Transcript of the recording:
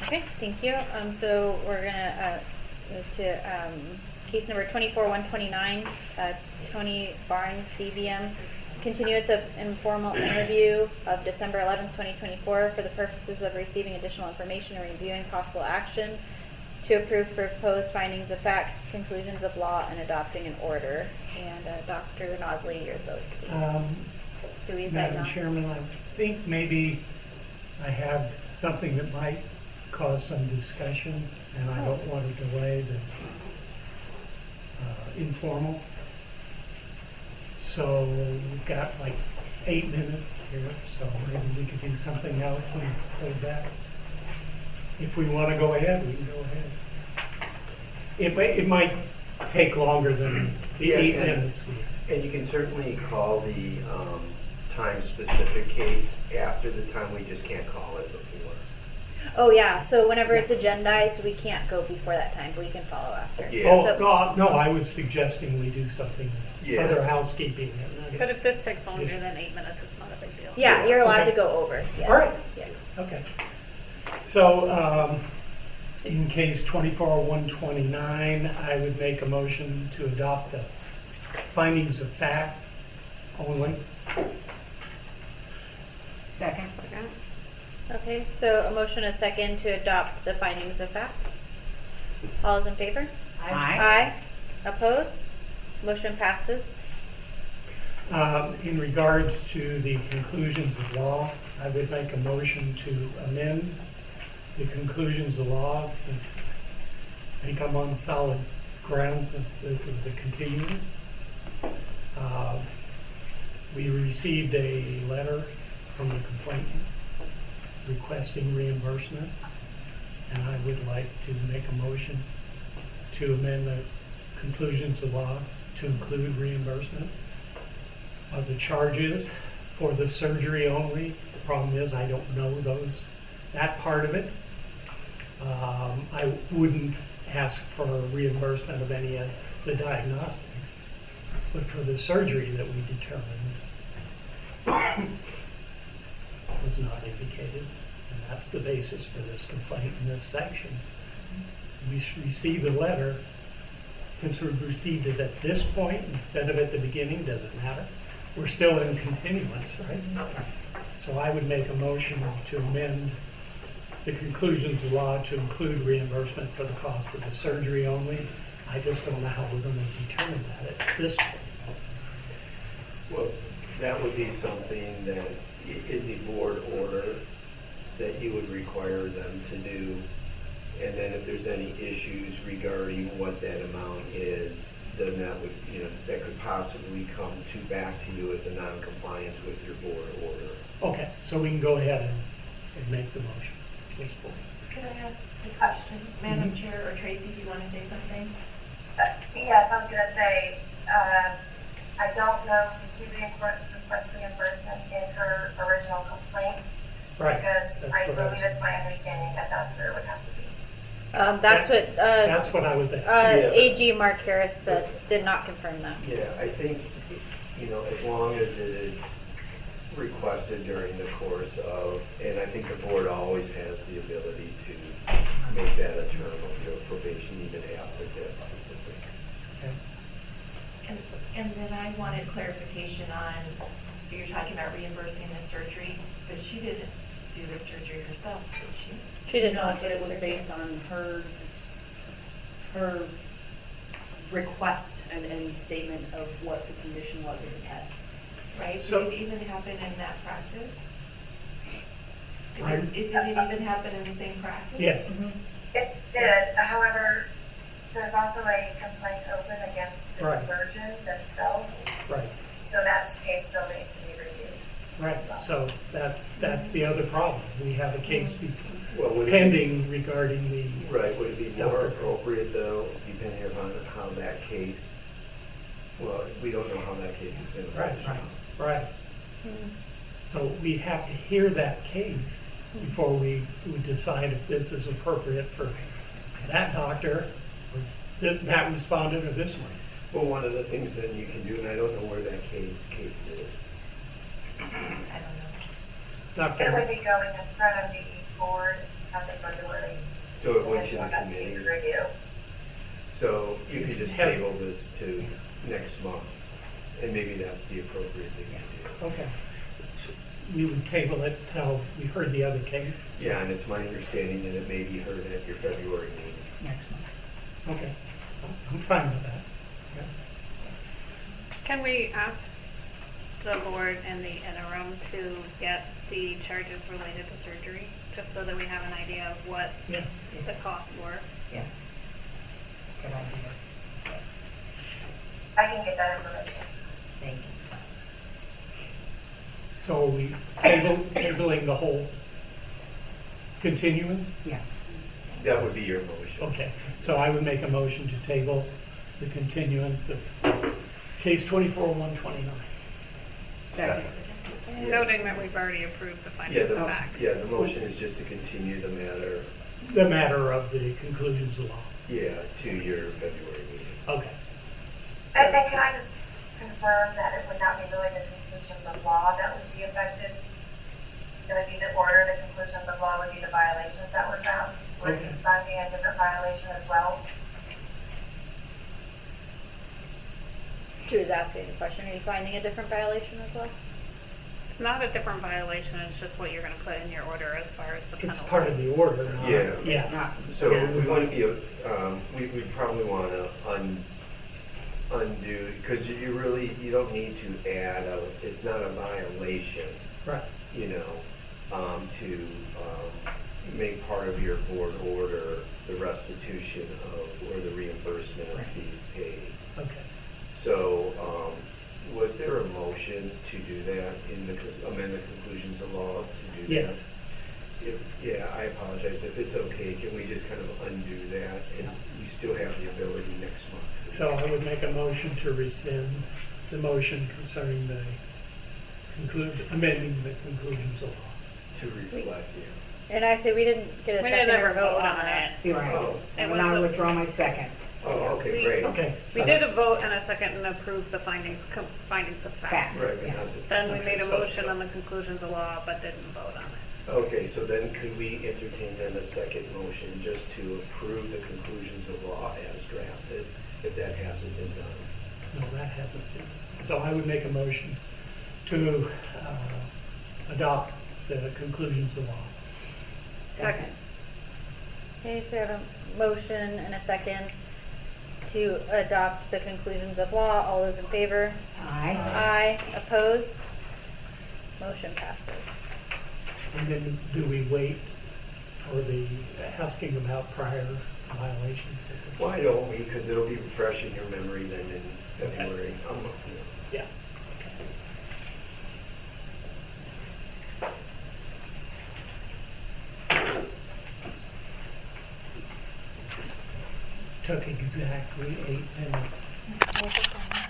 Okay, thank you. So we're gonna move to case number 24-129, Tony Barnes, DVM, continuance of informal interview of December 11th, 2024 for the purposes of receiving additional information and reviewing possible action to approve proposed findings of facts, conclusions of law, and adopting an order. And Dr. Nosley, your vote, please. Madam Chairman, I think maybe I have something that might cause some discussion, and I don't want to delay the informal. So we've got like 8 minutes here, so maybe we could do something else and hold back. If we want to go ahead, we can go ahead. It might take longer than the 8 minutes. And you can certainly call the time-specific case after the time. We just can't call it before. Oh yeah, so whenever it's agendized, we can't go before that time, but we can follow after. Yeah. Oh, no, I was suggesting we do something, other housekeeping. But if this takes longer than 8 minutes, it's not a big deal. Yeah, you're allowed to go over. Yes. All right. Yes. Okay. So, in case 24-129, I would make a motion to adopt the findings of fact only. Second. Okay, so a motion and a second to adopt the findings of fact. All is in favor? Aye. Opposed? Motion passes. In regards to the conclusions of law, I would make a motion to amend the conclusions of law, since I think I'm on solid ground since this is a continuance. We received a letter from the complainant requesting reimbursement, and I would like to make a motion to amend the conclusions of law to include reimbursement of the charges for the surgery only. The problem is I don't know that part of it. I wouldn't ask for reimbursement of any of the diagnostics, but for the surgery that we determined was not indicated, and that's the basis for this complaint in this section. We received a letter. Since we've received it at this point instead of at the beginning, doesn't matter. We're still in continuance, right? So I would make a motion to amend the conclusions of law to include reimbursement for the cost of the surgery only. I just don't know how we're going to determine that at this point. Well, that would be something that in the board order that you would require them to do. And then if there's any issues regarding what that amount is, then that would, that could possibly come back to you as a non-compliance with your board order. Okay, so we can go ahead and make the motion. Please, board. Can I ask a question, Madam Chair, or Tracy, do you want to say something? Yes, I was going to say, I don't know if she request reimbursement in her original complaint, Right. Because I believe it's my understanding that that's where it would have to be. That's what I was asking. AG Mark Harris did not confirm that. Yeah, I think, as long as it is requested during the course of, and I think the board always has the ability to make that a term of your probation, even absent that specific. Okay. And then I wanted clarification on, so you're talking about reimbursing the surgery, but she didn't do the surgery herself, did she? She did No, not. but it was based on her request and statement of what the condition was in the head. Right? So- Did it even happen in that practice? Pardon? It didn't even happen in the same practice? Yes. Mm-hmm. It did. However, there's also a complaint open against the Right. surgeon themselves, Right. so that case still needs to be reviewed. Right. So that's the other problem. We have a case Well, would pending regarding the Right, would it be more Doctor. appropriate though, depending upon how that case, well, we don't know how that case is going to finish. Right. Mm-hmm. So we have to hear that case before we decide if this is appropriate for that doctor, or that respondent, or this one. Well, one of the things that you can do, and I don't know where that case is. I don't know. It would Doctor, be going in front of the board, having regularly So it went to Commission the has to committee. review. So you could It's just heavy. table this to next month, and maybe that's the appropriate thing to do. Okay. So we would table it till we heard the other case Yeah, and it's my understanding that it may be heard at your February meeting. next month. Okay. I'm fine with that. Yeah. Can we ask the board in the interim to get the charges related to surgery, just so that we have an idea of what Yeah. the costs were? Yes. Good idea. I can get that information. Thank you. So are we tabling the whole continuance? Yes. That would be your motion. Okay, so I would make a motion to table the continuance of case 24-129. Second. Yeah. Noting that we've already approved the Yeah, findings of the, fact. yeah, the motion is just to continue the matter, The matter of the conclusions of law. yeah, to your February meeting. Okay. And can I just confirm that it would not be really the conclusions of law that would be affected? It would be the order, the conclusions of law would be the violations that were found? Would Okay. you find a different violation as well? She was asking a question. Are you finding a different violation as well? It's not a different violation, it's just what you're gonna put in your order as far as the penalty. It's part of the order. Not, Yeah. Yeah. Not, So Yeah. we wouldn't be, we probably want to undo, because you really, you don't need to add it's not a violation, Right. you know, to make part of your board order the restitution of, or the reimbursement of Right. fees paid. Okay. So, was there a motion to do that in the, amend the conclusions of law to do that? Yes. Yeah, I apologize. If it's okay, can we just kind of undo that? And you still have the ability next month. So I would make a motion to rescind the motion concerning the amending the conclusions of law. To reflect, yeah. And actually, we didn't get a We second didn't or ever vote vote on on it. you're right. Oh. And It now I was a- withdraw my second. Oh, okay, great. Okay. We so did a that's- vote and a second and approved the findings of fact. Fact. Right, but Yeah. not the- Then we okay, made a so- motion on the conclusions of law, but didn't vote on it. Okay, so then could we entertain then a second motion just to approve the conclusions of law as drafted, if that hasn't been done? No, that hasn't been. So I would make a motion to adopt the conclusions of law. Second. Okay, so we have a motion and a second to adopt the conclusions of law. All those in favor? Aye. Aye. Opposed? Motion passes. And then do we wait for the asking about prior violations? Why don't we, because it'll be fresh in your memory then in February. Yeah. Took exactly 8 minutes.